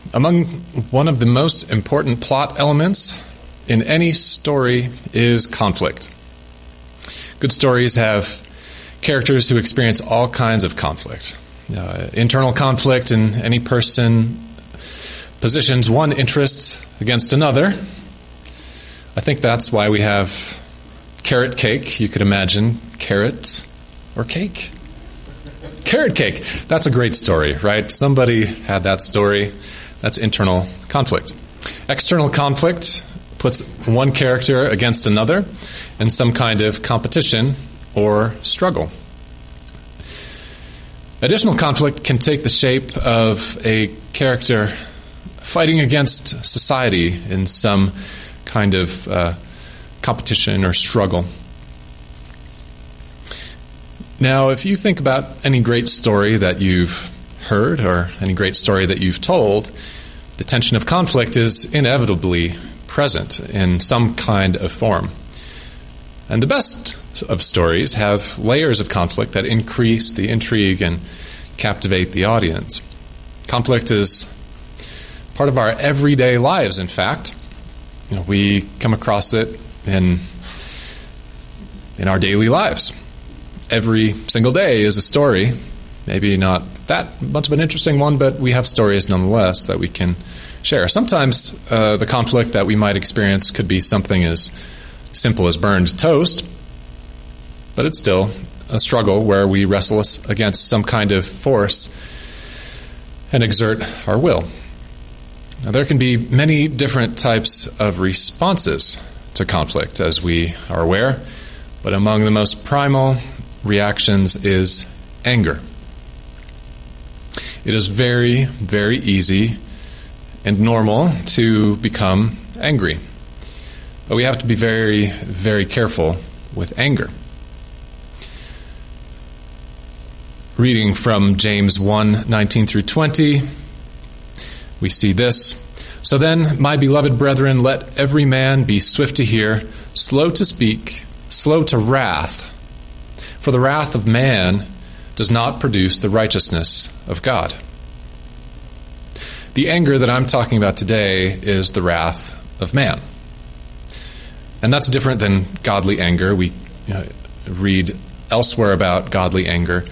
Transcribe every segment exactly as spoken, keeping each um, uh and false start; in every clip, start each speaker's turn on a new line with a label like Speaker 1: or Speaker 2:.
Speaker 1: Among one of the most important plot elements in any story is conflict. Good stories have characters who experience all kinds of conflict. Uh, internal conflict in any person positions one interest against another. I think that's why we have carrot cake. You could imagine carrots or cake. Carrot cake. That's a great story, right? Somebody had that story. That's internal conflict. External conflict puts one character against another in some kind of competition or struggle. Additional conflict can take the shape of a character fighting against society in some kind of uh, competition or struggle. Now, if you think about any great story that you've heard or any great story that you've told, the tension of conflict is inevitably present in some kind of form. And the best of stories have layers of conflict that increase the intrigue and captivate the audience. Conflict is part of our everyday lives, in fact. You know, we come across it in, in our daily lives. Every single day is a story. Maybe not that much of an interesting one, but we have stories nonetheless that we can share. Sometimes uh, the conflict that we might experience could be something as simple as burned toast, but it's still a struggle where we wrestle against some kind of force and exert our will. Now, there can be many different types of responses to conflict, as we are aware, but among the most primal reactions is anger. It is very, very easy and normal to become angry. But we have to be very, very careful with anger. Reading from James one, nineteen through twenty, we see this. So then, my beloved brethren, let every man be swift to hear, slow to speak, slow to wrath. For the wrath of man does not produce the righteousness of God. The anger that I'm talking about today is the wrath of man. And that's different than godly anger. We you know, read elsewhere about godly anger.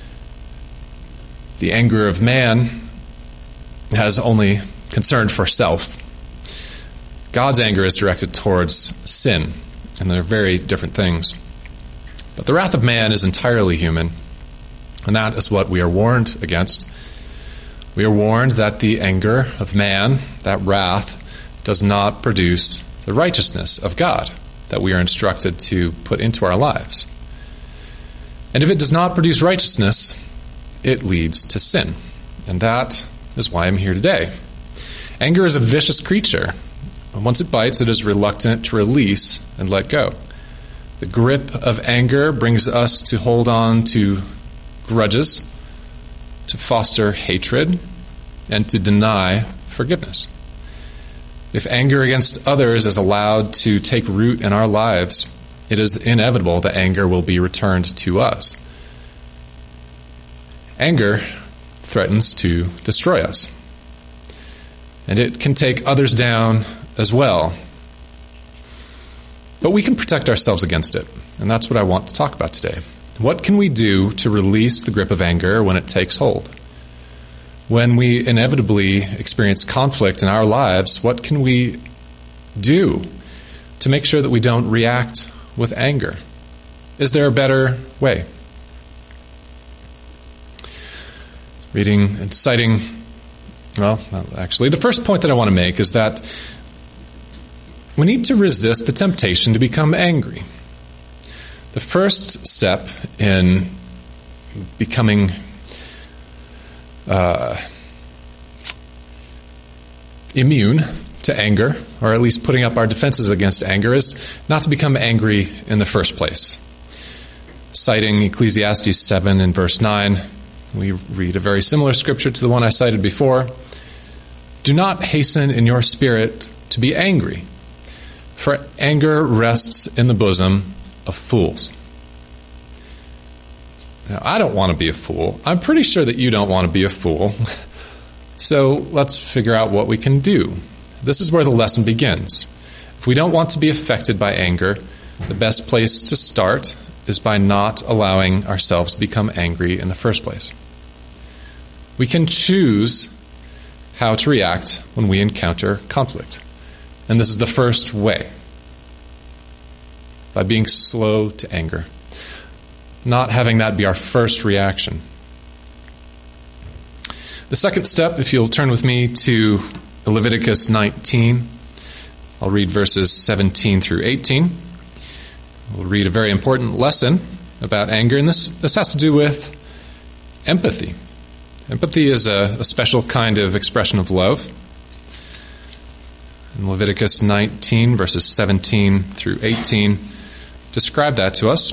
Speaker 1: The anger of man has only concern for self. God's anger is directed towards sin, and they're very different things. But the wrath of man is entirely human, and that is what we are warned against. We are warned that the anger of man, that wrath, does not produce the righteousness of God that we are instructed to put into our lives. And if it does not produce righteousness, it leads to sin. And that is why I'm here today. Anger is a vicious creature. Once it bites, it is reluctant to release and let go. The grip of anger brings us to hold on to grudges, to foster hatred, and to deny forgiveness. If anger against others is allowed to take root in our lives, it is inevitable that anger will be returned to us. Anger threatens to destroy us, and it can take others down as well. But we can protect ourselves against it, and that's what I want to talk about today. What can we do to release the grip of anger when it takes hold? When we inevitably experience conflict in our lives, what can we do to make sure that we don't react with anger? Is there a better way? Reading and citing, well, actually, the first point that I want to make is that we need to resist the temptation to become angry. The first step in becoming uh, immune to anger, or at least putting up our defenses against anger, is not to become angry in the first place. Citing Ecclesiastes seven and verse nine, we read a very similar scripture to the one I cited before. Do not hasten in your spirit to be angry, for anger rests in the bosom of fools. Now, I don't want to be a fool. I'm pretty sure that you don't want to be a fool. So let's figure out what we can do. This is where the lesson begins. If we don't want to be affected by anger, the best place to start is by not allowing ourselves to become angry in the first place. We can choose how to react when we encounter conflict. And this is the first way, by being slow to anger, not having that be our first reaction. The second step, if you'll turn with me to Leviticus nineteen, I'll read verses seventeen through eighteen. We'll read a very important lesson about anger, and this, this has to do with empathy. Empathy is a, a special kind of expression of love. In Leviticus nineteen, verses seventeen through eighteen, describe that to us.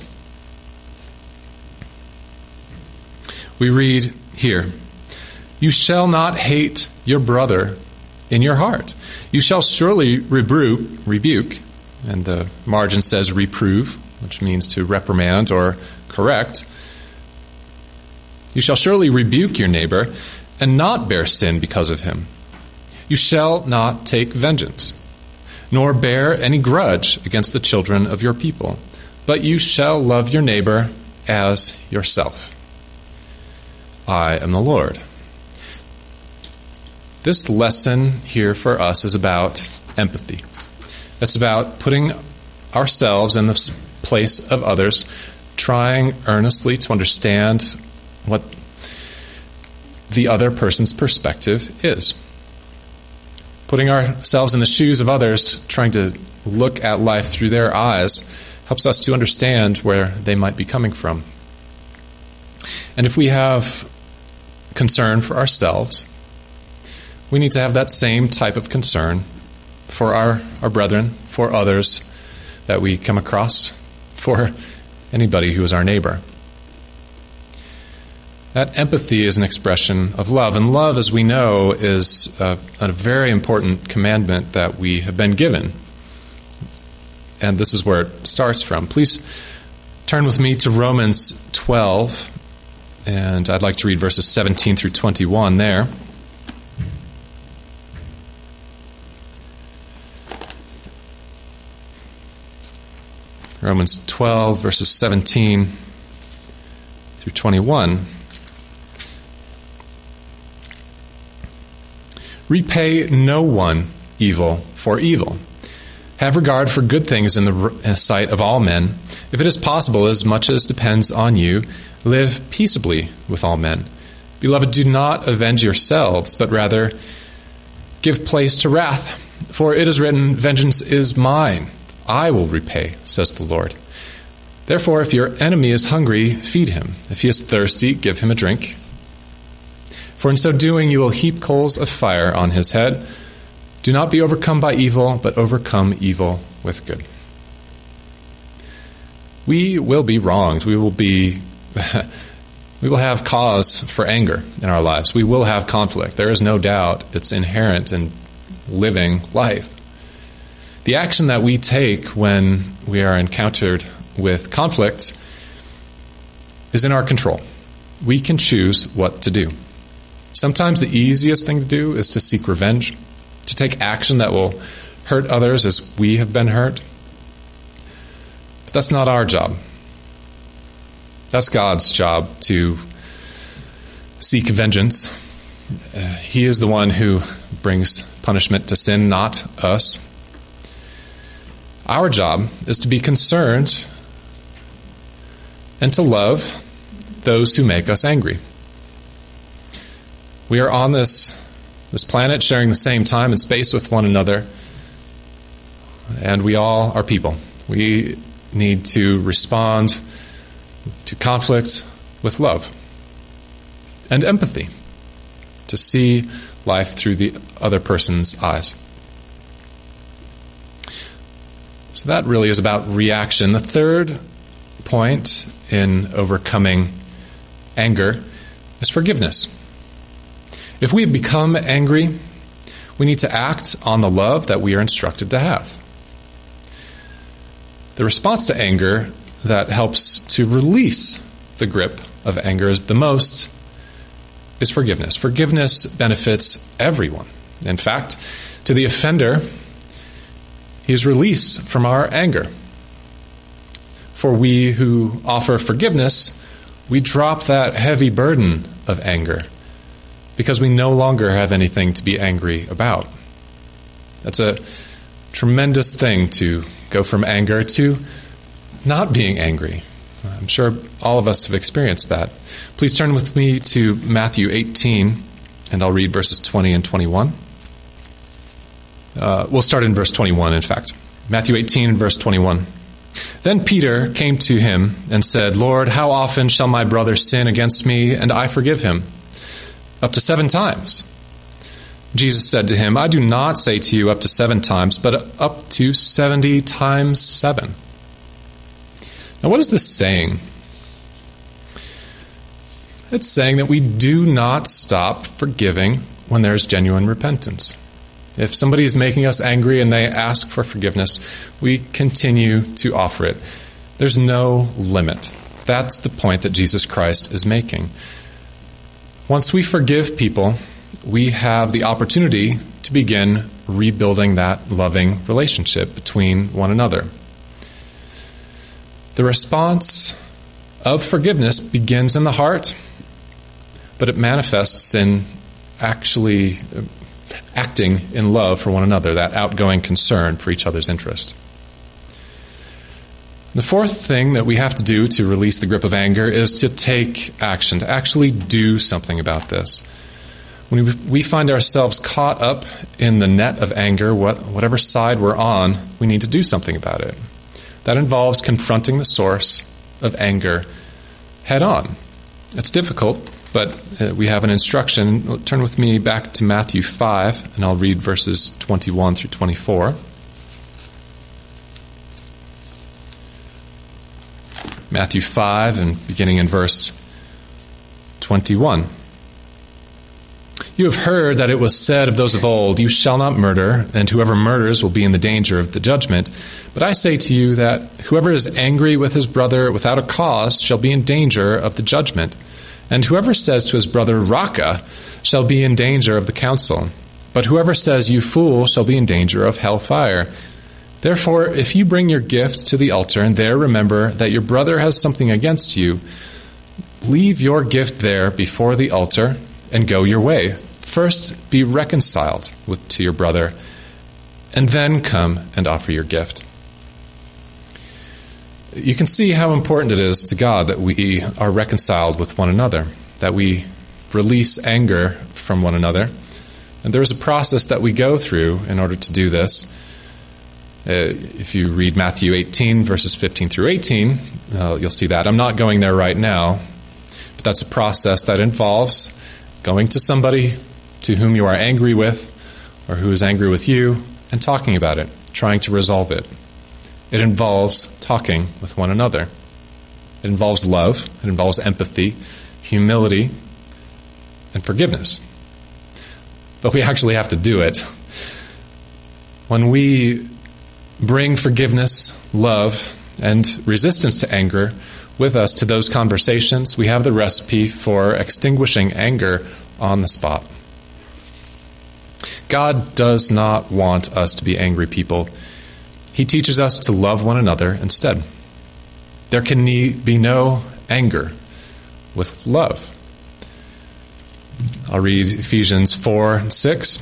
Speaker 1: We read here, "You shall not hate your brother in your heart. You shall surely rebuke, rebuke," and the margin says reprove, which means to reprimand or correct. "You shall surely rebuke your neighbor and not bear sin because of him. You shall not take vengeance, nor bear any grudge against the children of your people, but you shall love your neighbor as yourself. I am the Lord." This lesson here for us is about empathy. It's about putting ourselves in the place of others, trying earnestly to understand what the other person's perspective is. Putting ourselves in the shoes of others, trying to look at life through their eyes, helps us to understand where they might be coming from. And if we have concern for ourselves, we need to have that same type of concern for our, our brethren, for others that we come across, for anybody who is our neighbor. That empathy is an expression of love, and love, as we know, is a, a very important commandment that we have been given. And this is where it starts from. Please turn with me to Romans twelve, and I'd like to read verses seventeen through twenty-one there. Romans twelve, verses seventeen through twenty-one. "Repay no one evil for evil. Have regard for good things in the sight of all men. If it is possible, as much as depends on you, live peaceably with all men. Beloved, do not avenge yourselves, but rather give place to wrath. For it is written, 'Vengeance is mine. I will repay,' says the Lord. Therefore, if your enemy is hungry, feed him. If he is thirsty, give him a drink. For in so doing, you will heap coals of fire on his head. Do not be overcome by evil, but overcome evil with good." We will be wronged. We will be, we will have cause for anger in our lives. We will have conflict. There is no doubt it's inherent in living life. The action that we take when we are encountered with conflict is in our control. We can choose what to do. Sometimes the easiest thing to do is to seek revenge, to take action that will hurt others as we have been hurt. But that's not our job. That's God's job to seek vengeance. Uh, he is the one who brings punishment to sin, not us. Our job is to be concerned and to love those who make us angry. We are on this, this planet sharing the same time and space with one another, and we all are people. We need to respond to conflict with love and empathy, to see life through the other person's eyes. So that really is about reaction. The third point in overcoming anger is forgiveness. If we have become angry, we need to act on the love that we are instructed to have. The response to anger that helps to release the grip of anger the most is forgiveness. Forgiveness benefits everyone. In fact, to the offender, he is released from our anger. For we who offer forgiveness, we drop that heavy burden of anger because we no longer have anything to be angry about. That's a tremendous thing, to go from anger to not being angry. I'm sure all of us have experienced that. Please turn with me to Matthew eighteen, and I'll read verses twenty and twenty-one. Uh, we'll start in verse twenty-one, in fact. Matthew eighteen and verse twenty-one. Then Peter came to him and said, Lord, how often shall my brother sin against me, and I forgive him? Up to seven times. Jesus said to him, I do not say to you up to seven times, but up to seventy times seven. Now, what is this saying? It's saying that we do not stop forgiving when there's genuine repentance. If somebody is making us angry and they ask for forgiveness, we continue to offer it. There's no limit. That's the point that Jesus Christ is making. Once we forgive people, we have the opportunity to begin rebuilding that loving relationship between one another. The response of forgiveness begins in the heart, but it manifests in actually acting in love for one another, that outgoing concern for each other's interest. The fourth thing that we have to do to release the grip of anger is to take action, to actually do something about this. When we find ourselves caught up in the net of anger, what, whatever side we're on, we need to do something about it. That involves confronting the source of anger head on. It's difficult, but uh, we have an instruction. Turn with me back to Matthew five, and I'll read verses twenty-one through twenty-four. Matthew five, and beginning in verse twenty-one. You have heard that it was said of those of old, you shall not murder, and whoever murders will be in the danger of the judgment. But I say to you that whoever is angry with his brother without a cause shall be in danger of the judgment. And whoever says to his brother, Raca, shall be in danger of the council. But whoever says, you fool, shall be in danger of hellfire. Therefore, if you bring your gift to the altar and there remember that your brother has something against you, leave your gift there before the altar and go your way. First, be reconciled with, to your brother, and then come and offer your gift. You can see how important it is to God that we are reconciled with one another, that we release anger from one another. And there's a process that we go through in order to do this. Uh, if you read Matthew eighteen, verses fifteen through eighteen, uh, you'll see that. I'm not going there right now, but that's a process that involves going to somebody to whom you are angry with, or who is angry with you, and talking about it, trying to resolve it. It involves talking with one another. It involves love. It involves empathy, humility, and forgiveness. But we actually have to do it. When we bring forgiveness, love, and resistance to anger with us to those conversations, we have the recipe for extinguishing anger on the spot. God does not want us to be angry people. He teaches us to love one another instead. There can be no anger with love. I'll read Ephesians four and six.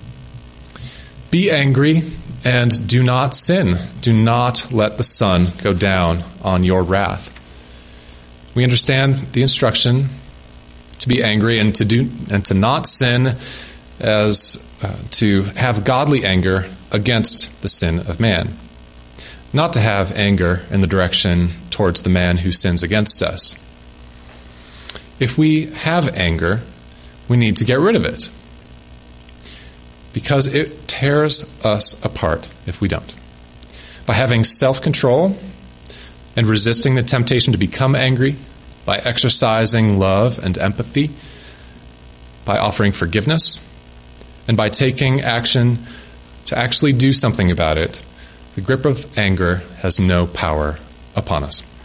Speaker 1: Be angry and do not sin. Do not let the sun go down on your wrath. We understand the instruction to be angry and to do and to not sin as uh, to have godly anger against the sin of man. Not to have anger in the direction towards the man who sins against us. If we have anger, we need to get rid of it, because it tears us apart if we don't. By having self-control and resisting the temptation to become angry, by exercising love and empathy, by offering forgiveness, and by taking action to actually do something about it, the grip of anger has no power upon us.